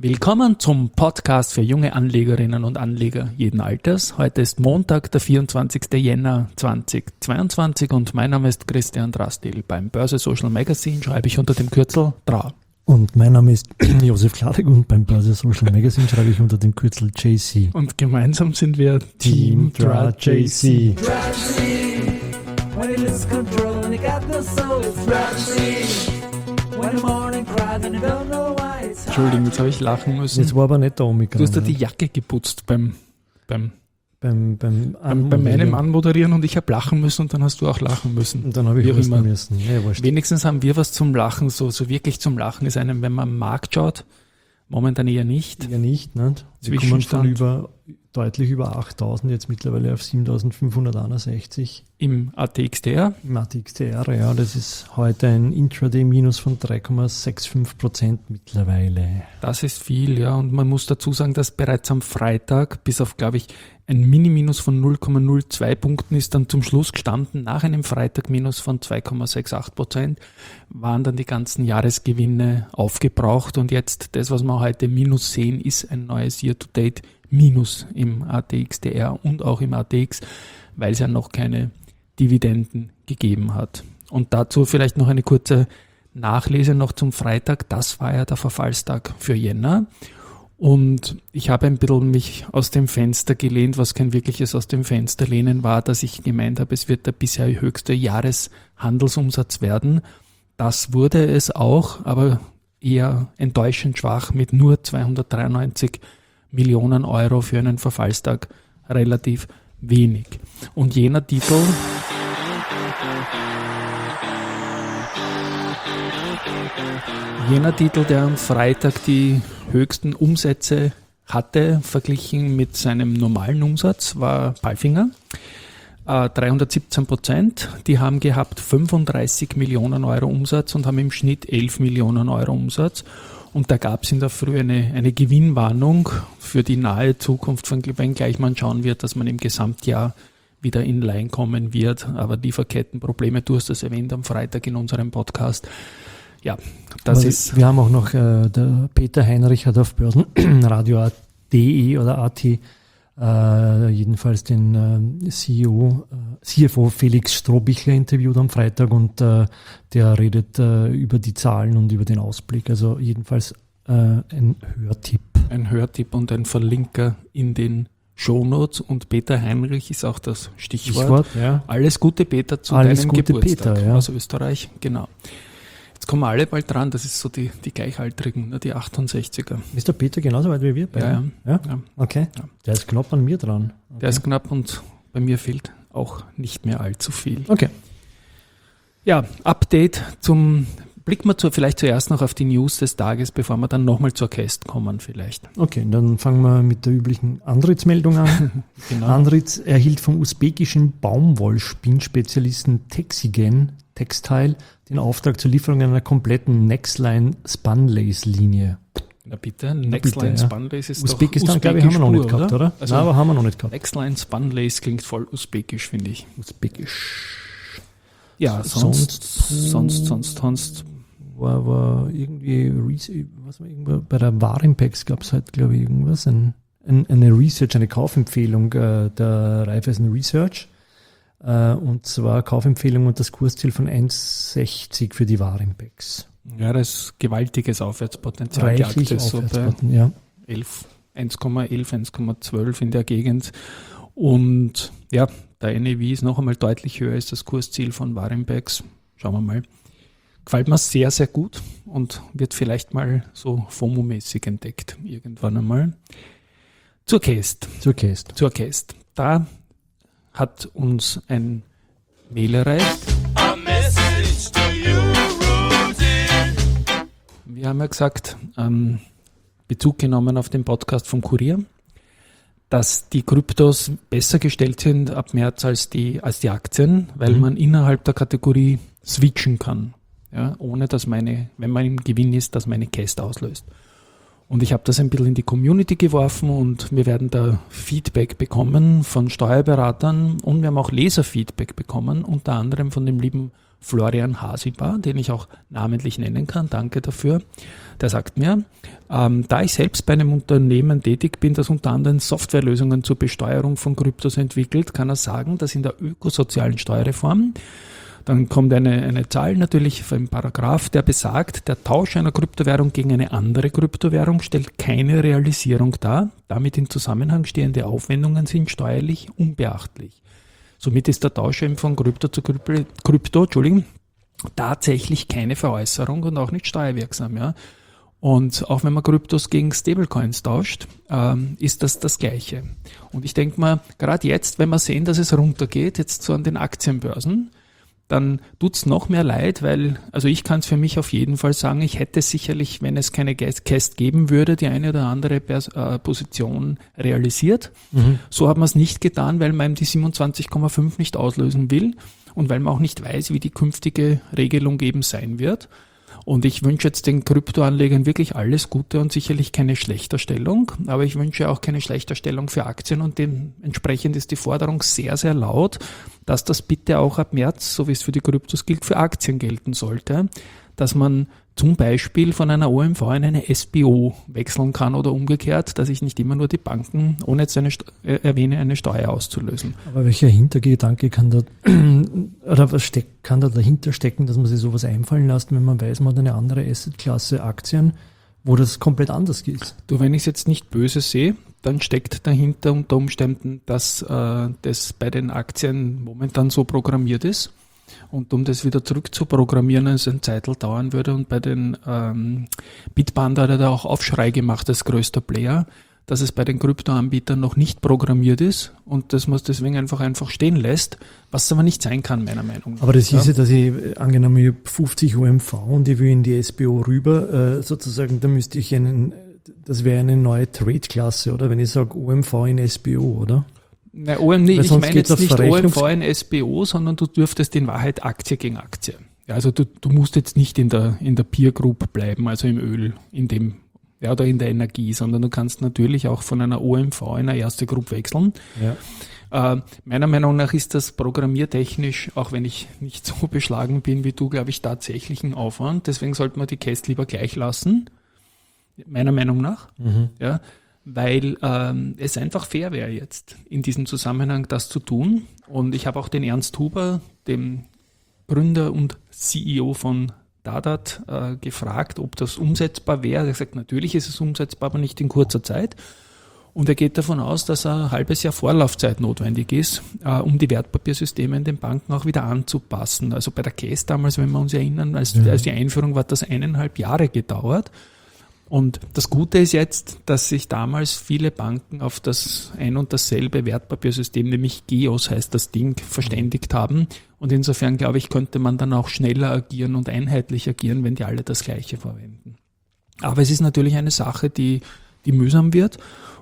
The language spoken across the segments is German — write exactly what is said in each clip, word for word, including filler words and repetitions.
Willkommen zum Podcast für junge Anlegerinnen und Anleger jeden Alters. Heute ist Montag, der vierundzwanzigster Jänner zweitausendzweiundzwanzig und mein Name ist Christian Drastil. Beim Börse Social Magazine schreibe ich unter dem Kürzel D R A. Und mein Name ist Josef Kladek und beim Börse Social Magazine schreibe ich unter dem Kürzel J C. Und gemeinsam sind wir Team D R A J C. Entschuldigung, jetzt habe ich lachen müssen. Jetzt war aber nicht der Omikron. Du hast da die Jacke geputzt beim, beim, beim, beim, beim, bei meinem Anmoderieren und ich habe lachen müssen und dann hast du auch lachen müssen. Und dann habe ich Wie husten immer. müssen. Ja, wurscht. Wenigstens haben wir was zum Lachen, so, so wirklich zum Lachen ist einem, wenn man am Markt schaut, momentan eher nicht. Ja, nicht, nicht. Wir kommen von Zwischenstand. über, deutlich über achttausend, jetzt mittlerweile auf siebentausendfünfhunderteinundsechzig. Im A T X T R. Im A T X T R, ja, das ist heute ein Intraday-Minus von drei Komma fünfundsechzig Prozent mittlerweile. Das ist viel, ja. Und man muss dazu sagen, dass bereits am Freitag, bis auf, glaube ich, ein Mini-Minus von null Komma null zwei Punkten ist dann zum Schluss gestanden. Nach einem Freitag-Minus von zwei Komma achtundsechzig Prozent waren dann die ganzen Jahresgewinne aufgebraucht. Und jetzt, das, was wir heute Minus sehen, ist ein neues Year-to-Date-Minus im A T X T R und auch im A T X, weil es ja noch keine Dividenden gegeben hat. Und dazu vielleicht noch eine kurze Nachlese noch zum Freitag. Das war ja der Verfallstag für Jänner. Und ich habe ein bisschen mich aus dem Fenster gelehnt, was kein wirkliches aus dem Fenster lehnen war, dass ich gemeint habe, es wird der bisher höchste Jahreshandelsumsatz werden. Das wurde es auch, aber eher enttäuschend schwach mit nur zweihundertdreiundneunzig Millionen Euro für einen Verfallstag, relativ wenig. Und jener Titel... Jener Titel, der am Freitag die höchsten Umsätze hatte, verglichen mit seinem normalen Umsatz, war Palfinger. Äh, dreihundertsiebzehn Prozent. Die haben gehabt fünfunddreißig Millionen Euro Umsatz und haben im Schnitt elf Millionen Euro Umsatz. Und da gab es in der Früh eine, eine Gewinnwarnung für die nahe Zukunft, wenngleich man schauen wird, dass man im Gesamtjahr wieder in Line kommen wird. Aber Lieferkettenprobleme, du hast das erwähnt am Freitag in unserem Podcast. Ja, das Aber ist... Wir haben auch noch, äh, der Peter Heinrich hat auf Börsenradio punkt de oder A T äh, jedenfalls den äh, C E O, äh, C F O Felix Strohbichler interviewt am Freitag und äh, der redet äh, über die Zahlen und über den Ausblick. Also jedenfalls äh, ein Hörtipp. Ein Hörtipp und ein Verlinker in den Shownotes und Peter Heinrich ist auch das Stichwort. Stichwort, ja. Alles Gute, Peter, zu Alles deinem Gute, Geburtstag Peter, ja. aus Österreich. Genau. Jetzt kommen wir alle bald dran, das ist so die, die Gleichaltrigen, ne, die achtundsechziger. Ist der Peter genauso weit wie wir? Ja, ja. ja? ja. Okay. Ja. Der ist knapp an mir dran. Okay. Der ist knapp und bei mir fehlt auch nicht mehr allzu viel. Okay. Ja, Update zum, blicken wir zu, vielleicht zuerst noch auf die News des Tages, bevor wir dann nochmal zur Käst kommen vielleicht. Okay, dann fangen wir mit der üblichen Andritz-Meldung an. Genau. Andritz erhielt vom usbekischen Baumwollspinnspezialisten Texigen Textile den Auftrag zur Lieferung einer kompletten Nextline Spunlace-Linie. Na bitte, Nextline bitte, ja. Spunlace ist Usbekistan, doch glaube ich, haben wir noch nicht pur, gehabt, oder? Also Nein, aber haben wir noch nicht gehabt. Nextline Spunlace klingt voll usbekisch, finde ich. Usbekisch. Ja, sonst, Sonst- sonst, sonst, sonst. War, war irgendwie, Re- was war irgendwo, bei der Warimpex gab es halt, glaube ich, irgendwas, ein, ein, eine Research, eine Kaufempfehlung äh, der Raiffeisen Research. Uh, und zwar Kaufempfehlung und das Kursziel von eins Komma sechzig für die Warimpex. Ja, das ist gewaltiges Aufwärtspotenzial. Reichlich Die Aktie ist so bei Aufwärtspotenzial, ja. elf, eins Komma elf, eins Komma zwölf in der Gegend. Und ja, der N A V ist noch einmal deutlich höher als das Kursziel von Warimpex. Schauen wir mal. Gefällt mir sehr, sehr gut und wird vielleicht mal so FOMO-mäßig entdeckt irgendwann einmal. Zur Käst. Zur Käst. Zur Käst. Da hat uns ein Mail erreicht. A message to you, Routine. Wir haben ja gesagt, ähm, Bezug genommen auf den Podcast vom Kurier, dass die Kryptos besser gestellt sind ab März als die, als die Aktien, weil Mhm. man innerhalb der Kategorie switchen kann, ja, ohne dass meine, wenn man im Gewinn ist, dass meine Käst auslöst. Und ich habe das ein bisschen in die Community geworfen und wir werden da Feedback bekommen von Steuerberatern und wir haben auch Leserfeedback bekommen, unter anderem von dem lieben Florian Hasibar, den ich auch namentlich nennen kann. Danke dafür. Der sagt mir, ähm, da ich selbst bei einem Unternehmen tätig bin, das unter anderem Softwarelösungen zur Besteuerung von Kryptos entwickelt, kann er sagen, dass in der ökosozialen Steuerreform, dann kommt eine, eine Zahl natürlich für einen Paragraph, der besagt, der Tausch einer Kryptowährung gegen eine andere Kryptowährung stellt keine Realisierung dar. Damit in Zusammenhang stehende Aufwendungen sind steuerlich unbeachtlich. Somit ist der Tausch eben von Krypto zu Krypto, Krypto Entschuldigung, tatsächlich keine Veräußerung und auch nicht steuerwirksam. Ja. Und auch wenn man Kryptos gegen Stablecoins tauscht, ähm, ist das das Gleiche. Und ich denke mal, gerade jetzt, wenn wir sehen, dass es runtergeht, jetzt so an den Aktienbörsen, dann tut's noch mehr leid, weil, also ich kann es für mich auf jeden Fall sagen, ich hätte sicherlich, wenn es keine Cast geben würde, die eine oder andere Pers- äh, Position realisiert. Mhm. So hat man es nicht getan, weil man eben die siebenundzwanzig Komma fünf nicht auslösen will und weil man auch nicht weiß, wie die künftige Regelung eben sein wird. Und ich wünsche jetzt den Kryptoanlegern wirklich alles Gute und sicherlich keine Schlechterstellung, aber ich wünsche auch keine Schlechterstellung für Aktien und dementsprechend ist die Forderung sehr, sehr laut, dass das bitte auch ab März, so wie es für die Kryptos gilt, für Aktien gelten sollte, dass man zum Beispiel von einer O M V in eine S B O wechseln kann oder umgekehrt, dass ich nicht immer nur die Banken, ohne jetzt eine äh, erwähne, eine Steuer auszulösen. Aber welcher Hintergedanke kann da, oder was steck, kann da dahinter stecken, dass man sich sowas einfallen lässt, wenn man weiß, man hat eine andere Assetklasse Aktien, wo das komplett anders ist? Du, wenn ich es jetzt nicht böse sehe, dann steckt dahinter unter Umständen, dass äh, das bei den Aktien momentan so programmiert ist. Und um das wieder zurück zu programmieren, es ein Zeitl dauern würde. Und bei den ähm, Bitpanda hat er da auch Aufschrei gemacht als größter Player, dass es bei den Kryptoanbietern noch nicht programmiert ist und dass man es deswegen einfach einfach stehen lässt, was aber nicht sein kann, meiner Meinung nach. Aber das hieß ja, ja, dass ich, angenommen, ich habe fünfzig O M V und ich will in die S B O rüber, äh, sozusagen, da müsste ich einen, das wäre eine neue Trade-Klasse, oder? Wenn ich sage O M V in S B O, oder? Na, O M, nee, ich meine jetzt nicht O M V in S B O, sondern du dürftest in Wahrheit Aktie gegen Aktie. Ja, also du, du musst jetzt nicht in der, in der Peer Group bleiben, also im Öl, in dem, ja, oder in der Energie, sondern du kannst natürlich auch von einer O M V in eine erste Group wechseln. Ja. Äh, meiner Meinung nach ist das programmiertechnisch, auch wenn ich nicht so beschlagen bin wie du, glaube ich, tatsächlich ein Aufwand. Deswegen sollte man die Cast lieber gleich lassen. Meiner Meinung nach. Mhm. Ja. Weil ähm, es einfach fair wäre jetzt in diesem Zusammenhang das zu tun. Und ich habe auch den Ernst Huber, dem Gründer und C E O von Dadat, äh, gefragt, ob das umsetzbar wäre. Er hat gesagt, natürlich ist es umsetzbar, aber nicht in kurzer Zeit. Und er geht davon aus, dass ein halbes Jahr Vorlaufzeit notwendig ist, äh, um die Wertpapiersysteme in den Banken auch wieder anzupassen. Also bei der Case damals, wenn wir uns erinnern, als, ja. als die Einführung war, hat das eineinhalb Jahre gedauert. Und das Gute ist jetzt, dass sich damals viele Banken auf das ein und dasselbe Wertpapiersystem, nämlich GEOS heißt das Ding, verständigt haben. Und insofern, glaube ich, könnte man dann auch schneller agieren und einheitlich agieren, wenn die alle das Gleiche verwenden. Aber es ist natürlich eine Sache, die, die mühsam wird.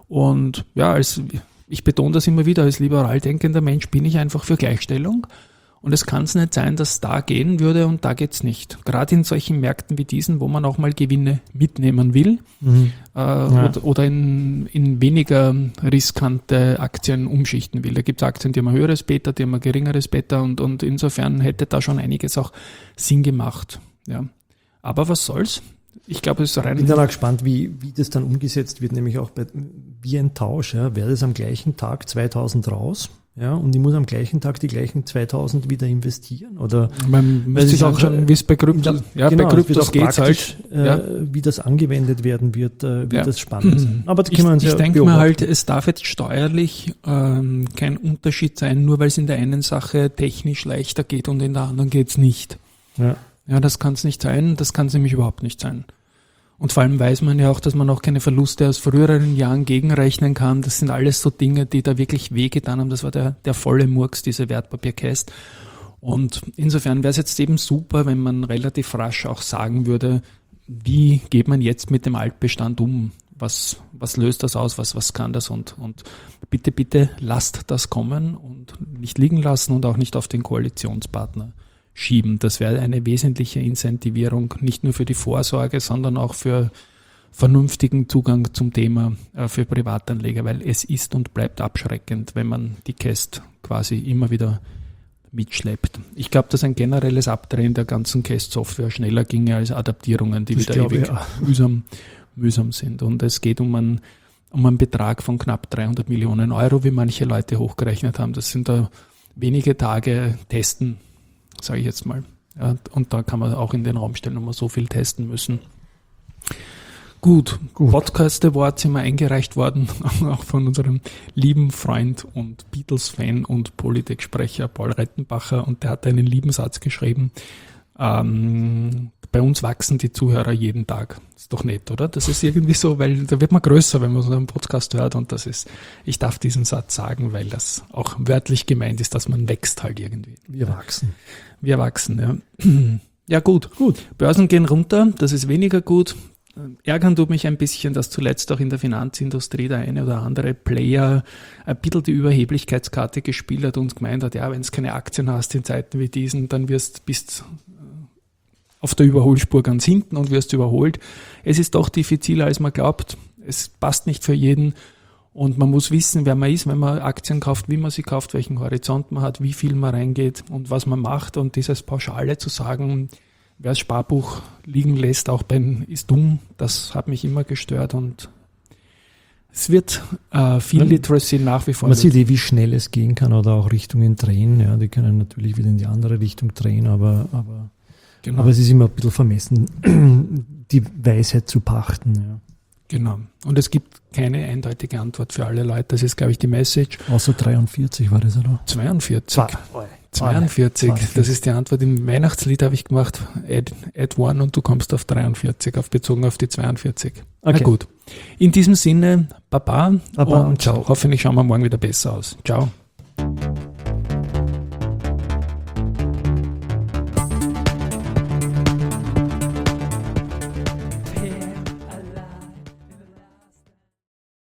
Und ja, als, ich betone das immer wieder, als liberal denkender Mensch bin ich einfach für Gleichstellung. Und es kann es nicht sein, dass es da gehen würde und da geht's nicht. Gerade in solchen Märkten wie diesen, wo man auch mal Gewinne mitnehmen will mhm. äh, ja. oder, oder in, in weniger riskante Aktien umschichten will. Da gibt's Aktien, die haben ein höheres Beta, die haben ein geringeres Beta und, und insofern hätte da schon einiges auch Sinn gemacht. Ja. Aber was soll's? Ich glaube, es ist rein. Ich bin dann auch gespannt, wie, wie das dann umgesetzt wird, nämlich auch bei, wie ein Tausch. Ja. Wäre das am gleichen Tag zweitausend raus? Ja, und ich muss am gleichen Tag die gleichen zweitausend wieder investieren, oder? Man müsste sich auch schon, wie es bei Kryptos, ja, genau, bei Kryptos geht halt, äh, ja. wie das angewendet werden wird, äh, wird ja. das spannend sein. Aber das ich, ich ja denke mir halt, es darf jetzt steuerlich ähm, kein Unterschied sein, nur weil es in der einen Sache technisch leichter geht und in der anderen geht's nicht. Ja, ja, das kann es nicht sein, das kann es nämlich überhaupt nicht sein. Und vor allem weiß man ja auch, dass man auch keine Verluste aus früheren Jahren gegenrechnen kann. Das sind alles so Dinge, die da wirklich wehgetan haben. Das war der, der volle Murks, diese Wertpapierkäst. Und insofern wäre es jetzt eben super, wenn man relativ rasch auch sagen würde, wie geht man jetzt mit dem Altbestand um? Was, was löst das aus? Was, was kann das? Und, und bitte, bitte lasst das kommen und nicht liegen lassen und auch nicht auf den Koalitionspartner schieben. Das wäre eine wesentliche Incentivierung, nicht nur für die Vorsorge, sondern auch für, vernünftigen Zugang zum Thema äh, für Privatanleger, weil es ist und bleibt abschreckend, wenn man die Cast quasi immer wieder mitschleppt. Ich glaube, dass ein generelles Abdrehen der ganzen Cast-Software schneller ginge als Adaptierungen, die Das wieder glaube ewig ich auch. mühsam, mühsam sind. Und es geht um einen, um einen Betrag von knapp dreihundert Millionen Euro, wie manche Leute hochgerechnet haben. Das sind da wenige Tage testen, sage ich jetzt mal. Ja, und da kann man auch in den Raum stellen, ob wir so viel testen müssen. Gut, Gut. Podcast Award sind wir eingereicht worden, auch von unserem lieben Freund und Beatles-Fan und Politik-Sprecher Paul Rettenbacher, und der hat einen lieben Satz geschrieben. Ähm, bei uns wachsen die Zuhörer jeden Tag. Ist doch nett, oder? Das ist irgendwie so, weil da wird man größer, wenn man so einen Podcast hört, und das ist, ich darf diesen Satz sagen, weil das auch wörtlich gemeint ist, dass man wächst halt irgendwie. Wir wachsen. Wir wachsen, ja. Ja, gut. Gut. Börsen gehen runter, das ist weniger gut. Ärgern tut mich ein bisschen, dass zuletzt auch in der Finanzindustrie der eine oder andere Player ein bisschen die Überheblichkeitskarte gespielt hat und gemeint hat, ja, wenn du keine Aktien hast in Zeiten wie diesen, dann wirst bist auf der Überholspur ganz hinten und wirst überholt. Es ist doch diffiziler, als man glaubt. Es passt nicht für jeden. Und man muss wissen, wer man ist, wenn man Aktien kauft, wie man sie kauft, welchen Horizont man hat, wie viel man reingeht und was man macht. Und dieses Pauschale zu sagen, wer das Sparbuch liegen lässt, auch beim ist dumm, das hat mich immer gestört, und es wird äh, viel Man- Literacy nach wie vor. Man sieht eh, wie schnell es gehen kann oder auch Richtungen drehen. Ja, die können natürlich wieder in die andere Richtung drehen, aber, aber, genau, aber es ist immer ein bisschen vermessen, die Weisheit zu pachten. Ja. genau. Und es gibt keine eindeutige Antwort für alle Leute. Das ist, glaube ich, die Message. Außer dreiundvierzig war das, oder? zweiundvierzig. zweiundvierzig. zweiundvierzig. Das ist die Antwort. Im Weihnachtslied habe ich gemacht, add, add one, und du kommst auf dreiundvierzig, auf bezogen auf die zweiundvierzig. Na Okay. gut. In diesem Sinne, Baba, Baba und und ciao. hoffentlich schauen wir morgen wieder besser aus. Ciao.